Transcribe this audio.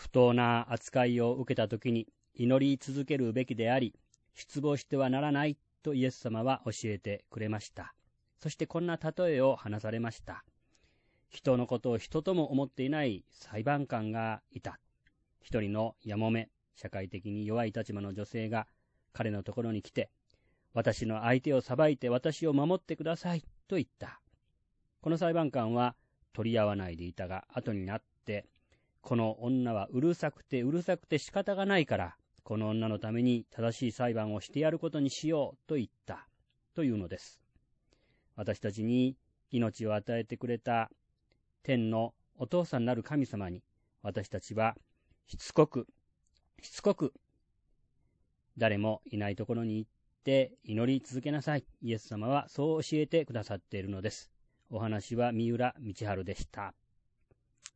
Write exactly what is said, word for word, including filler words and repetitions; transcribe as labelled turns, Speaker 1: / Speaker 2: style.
Speaker 1: 不当な扱いを受けたときに祈り続けるべきであり、失望してはならないとイエス様は教えてくれました。そしてこんな例えを話されました。人のことを人とも思っていない裁判官がいた。一人のやもめ、社会的に弱い立場の女性が彼のところに来て、私の相手を裁いて私を守ってくださいと言った。この裁判官は取り合わないでいたが、後になって、この女はうるさくてうるさくて仕方がないから、この女のために正しい裁判をしてやることにしようと言ったというのです。私たちに命を与えてくれた天のお父さんなる神様に、私たちはしつこくしつこく誰もいないところに行って祈り続けなさい。イエス様はそう教えてくださっているのです。お話は三浦道春でした。